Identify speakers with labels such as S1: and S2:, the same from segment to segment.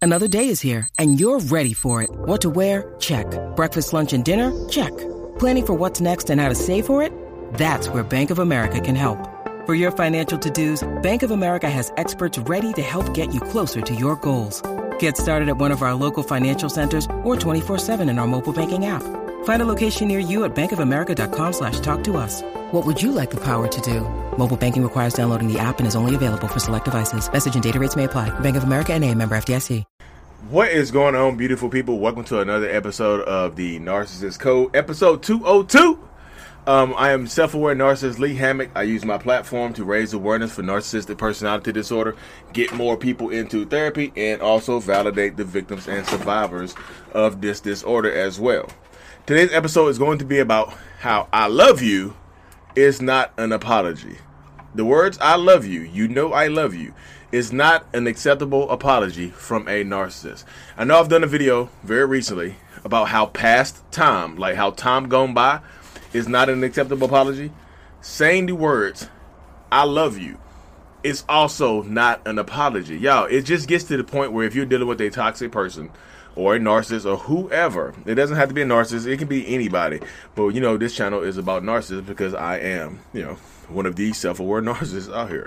S1: Another day is here, and you're ready for it. What to wear? Check. Breakfast, lunch, and dinner? Check. Planning for what's next and how to save for it? That's where Bank of America can help. For your financial to-dos, Bank of America has experts ready to help get you closer to your goals. Get started at one of our local financial centers or 24/7 in our mobile banking app. Find a location near you at bankofamerica.com/talktous. What would you like the power to do? Mobile banking requires downloading the app and is only available for select devices. Message and data rates may apply. Bank of America N.A., member FDIC.
S2: What is going on, beautiful people? Welcome to another episode of the Narcissist Code, episode 202. I am self-aware narcissist Lee Hammock. I use my platform to raise awareness for narcissistic personality disorder, get more people into therapy, and also validate the victims and survivors of this disorder as well. Today's episode is going to be about how I love you is not an apology. The words "I love you," "you know I love you," is not an acceptable apology from a narcissist. I know I've done a video very recently about how past time, like how time gone by, is not an acceptable apology. Saying the words "I love you" is also not an apology. Y'all, it just gets to the point where if you're dealing with a toxic person or a narcissist or whoever, it doesn't have to be a narcissist, it can be anybody. But you know, this channel is about narcissists because I am, one of these self-aware narcissists out here.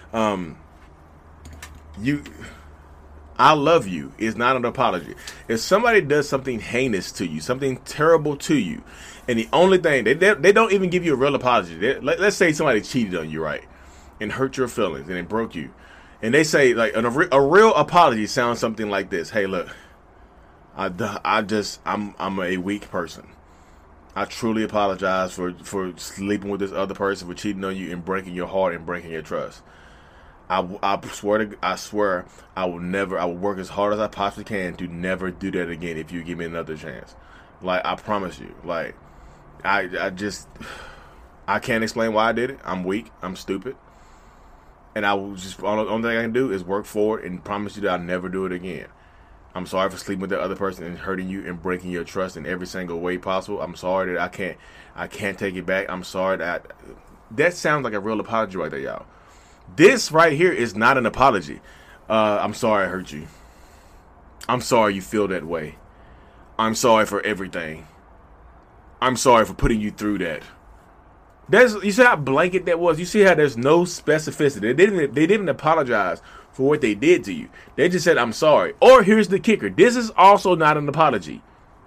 S2: I love you is not an apology. If somebody does something heinous to you, something terrible to you, and the only thing, they don't even give you a real apology. Let's say somebody cheated on you, right, and hurt your feelings, and it broke you. And they say, like, a real apology sounds something like this. Hey, look, I'm a weak person. I truly apologize for sleeping with this other person, for cheating on you and breaking your heart and breaking your trust. I swear I will work as hard as I possibly can to never do that again if you give me another chance. Like, I promise you. Like, I can't explain why I did it. I'm weak. I'm stupid. And I will just, only thing I can do is work forward and promise you that I'll never do it again. I'm sorry for sleeping with the other person and hurting you and breaking your trust in every single way possible. I'm sorry that I can't take it back. I'm sorry that sounds like a real apology right there, y'all. This right here is not an apology. I'm sorry I hurt you. I'm sorry you feel that way. I'm sorry for everything. I'm sorry for putting you through that. You see how blanket that was? You see how there's no specificity. They didn't apologize for what they did to you. They just said, "I'm sorry." Or here's the kicker. This is also not an apology.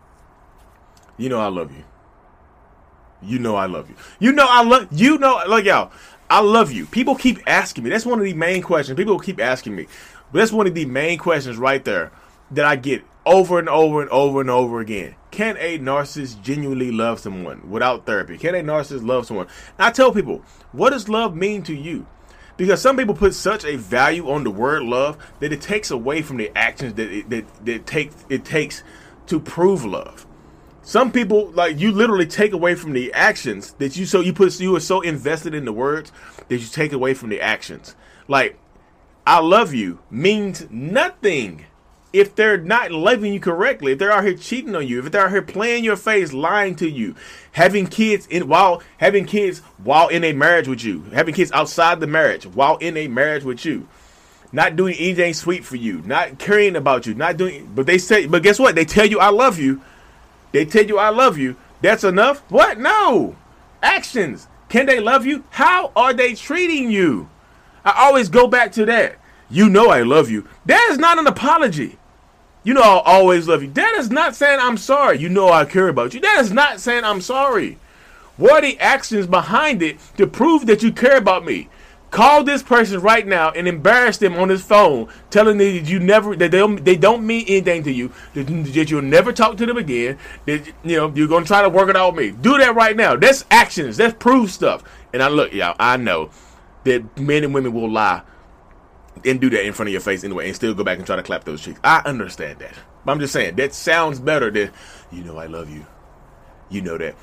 S2: You know I love you. You know I love you. Like, y'all, I love you. People keep asking me. That's one of the main questions. People keep asking me. But that's one of the main questions right there that I get over and over and over and over again. Can a narcissist genuinely love someone without therapy? Can a narcissist love someone? And I tell people, what does love mean to you? Because some people put such a value on the word love that it takes away from the actions that it takes to prove love. Some people, like, you literally take away from the actions that you are so invested in the words that you take away from the actions. Like, I love you means nothing if they're not loving you correctly, if they're out here cheating on you, if they're out here playing your face, lying to you, having kids while in a marriage with you, having kids outside the marriage while in a marriage with you, not doing anything sweet for you, not caring about you, but guess what? They tell you I love you. They tell you I love you. That's enough? What? No. Actions. Can they love you? How are they treating you? I always go back to that. You know I love you. That is not an apology. You know I'll always love you. That is not saying I'm sorry. You know I care about you. That is not saying I'm sorry. What are the actions behind it to prove that you care about me? Call this person right now and embarrass them on his phone, telling them that they don't mean anything to you, that you'll never talk to them again, that you're gonna try to work it out with me. Do that right now. That's actions. That's proof stuff. And I know that men and women will lie and do that in front of your face anyway, and still go back and try to clap those cheeks. I understand that, but I'm just saying that sounds better than I love you. You know that.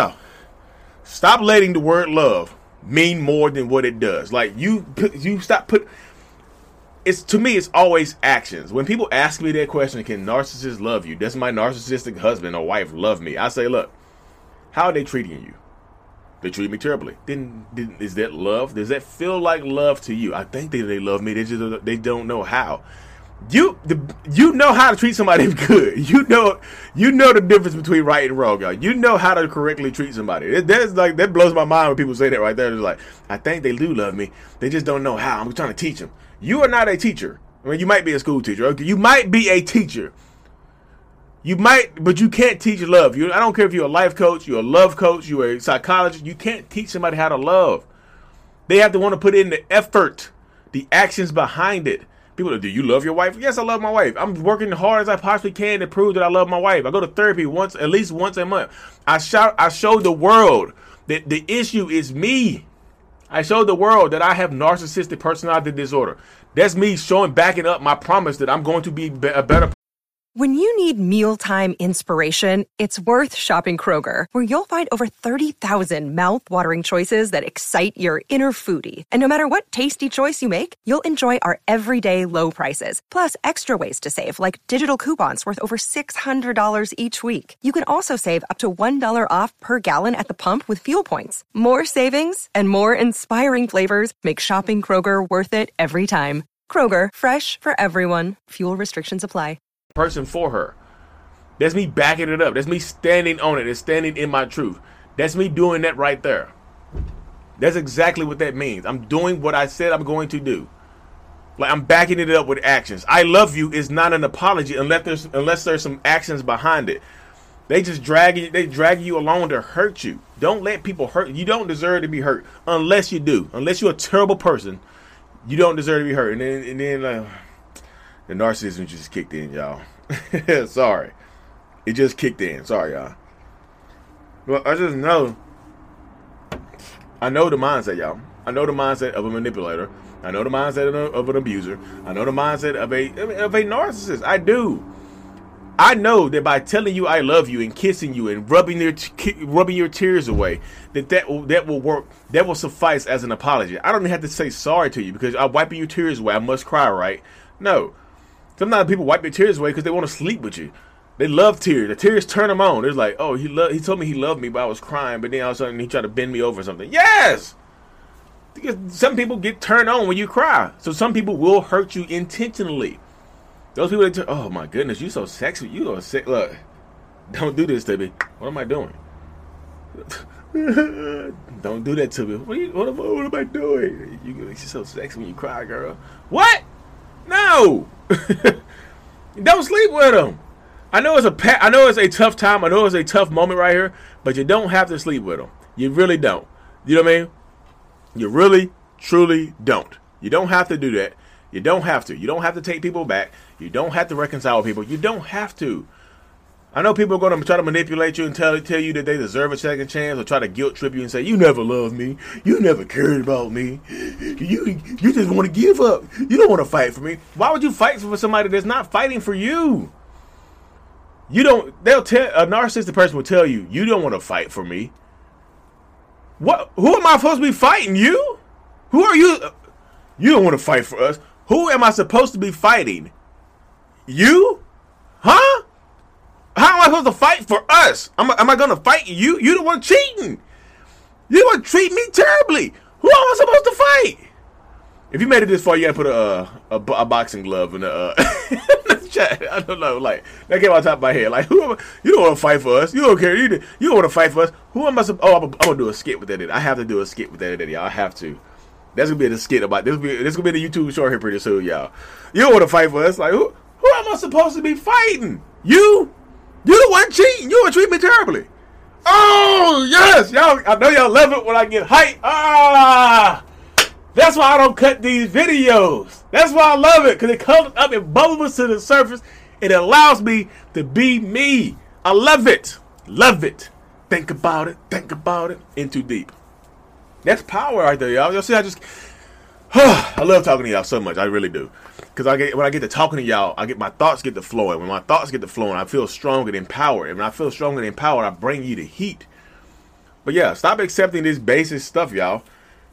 S2: Stop letting the word love mean more than what it does. Like, you stop to me it's always actions. When people ask me that question, can narcissists love you? Does my narcissistic husband or wife love me? I say, look, how are they treating you? They treat me terribly. Then is that love? Does that feel like love to you? I think they love me. They don't know how. You know how to treat somebody good. You know the difference between right and wrong, y'all. You know how to correctly treat somebody. That blows my mind when people say that right there. It's like, I think they do love me. They just don't know how. I'm trying to teach them. You are not a teacher. I mean, you might be a school teacher. Okay, you might be a teacher. You might, but you can't teach love. I don't care if you're a life coach, you're a love coach, you're a psychologist. You can't teach somebody how to love. They have to want to put in the effort, the actions behind it. People, do you love your wife? Yes, I love my wife. I'm working hard as I possibly can to prove that I love my wife. I go to therapy at least once a month. I show the world that the issue is me. I showed the world that I have narcissistic personality disorder. That's me backing up my promise that I'm going to be a better person.
S3: When you need mealtime inspiration, it's worth shopping Kroger, where you'll find over 30,000 mouth-watering choices that excite your inner foodie. And no matter what tasty choice you make, you'll enjoy our everyday low prices, plus extra ways to save, like digital coupons worth over $600 each week. You can also save up to $1 off per gallon at the pump with fuel points. More savings and more inspiring flavors make shopping Kroger worth it every time. Kroger, fresh for everyone. Fuel restrictions apply.
S2: Person for her. That's me backing it up. That's me standing on it and standing in my truth. That's me doing that right there. That's exactly what that means. I'm doing what I said I'm going to do. Like, I'm backing it up with actions. I love you is not an apology unless there's some actions behind it. They just drag you along to hurt you. Don't let people hurt you. You don't deserve to be hurt unless you do. Unless you're a terrible person, you don't deserve to be hurt. And then the narcissism just kicked in, y'all. Sorry. It just kicked in. Sorry, y'all. Well, I know the mindset, y'all. I know the mindset of a manipulator. I know the mindset of an abuser. I know the mindset of a narcissist. I do. I know that by telling you I love you and kissing you and rubbing your tears away, that will work. That will suffice as an apology. I don't even have to say sorry to you because I'm wiping your tears away. I must cry, right? No. Sometimes people wipe their tears away because they want to sleep with you. They love tears. The tears turn them on. It's like, oh, he told me he loved me, but I was crying. But then all of a sudden he tried to bend me over or something. Yes! Because some people get turned on when you cry. So some people will hurt you intentionally. Those people that oh my goodness, you so sexy. You are sick. Look, don't do this to me. What am I doing? Don't do that to me. What am I doing? You're so sexy when you cry, girl. What? No. Don't sleep with them. I know it's a tough time. I know it's a tough moment right here, but you don't have to sleep with them. You really don't. You know what I mean? You really, truly don't. You don't have to do that. You don't have to. You don't have to take people back. You don't have to reconcile with people. You don't have to. I know people are going to try to manipulate you and tell you that they deserve a second chance, or try to guilt trip you and say, you never loved me. You never cared about me. You just want to give up. You don't want to fight for me. Why would you fight for somebody that's not fighting for you? A narcissistic person will tell you, you don't want to fight for me. What? Who am I supposed to be fighting? You? Who are you? You don't want to fight for us. Who am I supposed to be fighting? You? Huh? How am I supposed to fight for us? Am I going to fight you? You the one cheating. You the one treat me terribly. Who am I supposed to fight? If you made it this far, you got to put a boxing glove in the chat. I don't know. Like, that came on top of my head. Like, you don't want to fight for us. You don't care. You don't want to fight for us. Who am I supposed to... Oh, I'm going to do a skit with that. I have to do a skit with that, y'all. I have to. That's going to be the skit about... This going to be the YouTube short here pretty soon, y'all. You don't want to fight for us. Like, who am I supposed to be fighting? You? You the one cheating. You would treat me terribly. Oh, yes. Y'all, I know y'all love it when I get hyped. That's why I don't cut these videos. That's why I love it. Because it comes up and bubbles to the surface. It allows me to be me. I love it. Love it. Think about it. Think about it. In too deep. That's power right there, y'all. Y'all see, I love talking to y'all so much. I really do. Because when I get to talking to y'all, my thoughts get to flowing. When my thoughts get to flowing, I feel strong and empowered. And when I feel strong and empowered, I bring you the heat. But yeah, stop accepting this basic stuff, y'all.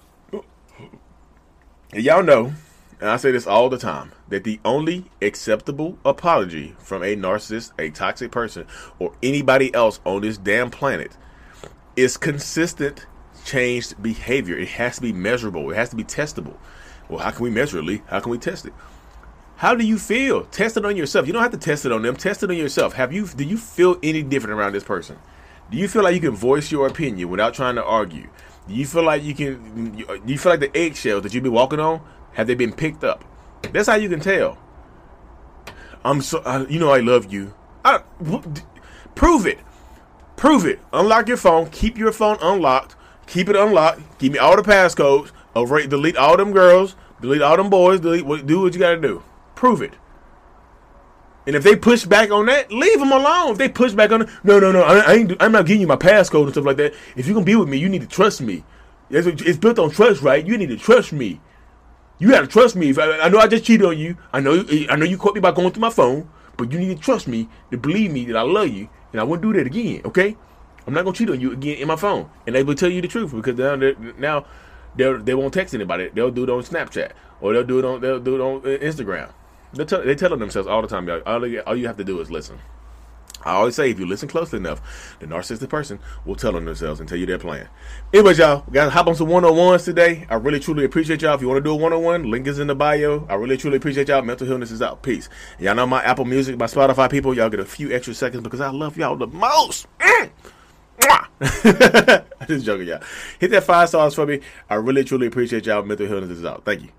S2: And y'all know, and I say this all the time, that the only acceptable apology from a narcissist, a toxic person, or anybody else on this damn planet is consistent changed behavior. It has to be measurable. It has to be testable. Well, how can we measure it, Lee? How can we test it? How do you feel? Test it on yourself. You don't have to test it on them. Test it on yourself. Do you feel any different around this person? Do you feel like you can voice your opinion without trying to argue? Do you feel like the eggshells that you've been walking on, have they been picked up? That's how you can tell. I love you. Prove it. Prove it. Unlock your phone. Keep your phone unlocked. Keep it unlocked. Give me all the passcodes. Delete all them girls. Delete all them boys. Do what you got to do. Prove it. And if they push back on that, leave them alone. If they push back on it, no, I'm not giving you my passcode and stuff like that. If you're going to be with me, you need to trust me. It's built on trust, right? You need to trust me. You got to trust me. I know I just cheated on you. I know you caught me by going through my phone, but you need to trust me to believe me that I love you, and I won't do that again, okay? I'm not going to cheat on you again in my phone. And they will tell you the truth, because now they won't text anybody. They'll do it on Snapchat, or they'll do it on Instagram. They're telling themselves all the time, y'all. All you have to do is listen. I always say, if you listen closely enough, the narcissistic person will tell on themselves and tell you their plan. Anyways, y'all, we got to hop on some 101s today. I really, truly appreciate y'all. If you want to do a 101, link is in the bio. I really, truly appreciate y'all. Mental Illness is out. Peace. And y'all know my Apple Music, my Spotify people, y'all get a few extra seconds because I love y'all the most. I'm just joking, y'all. Hit that 5 stars for me. I really, truly appreciate y'all. Mental Illness is out. Thank you.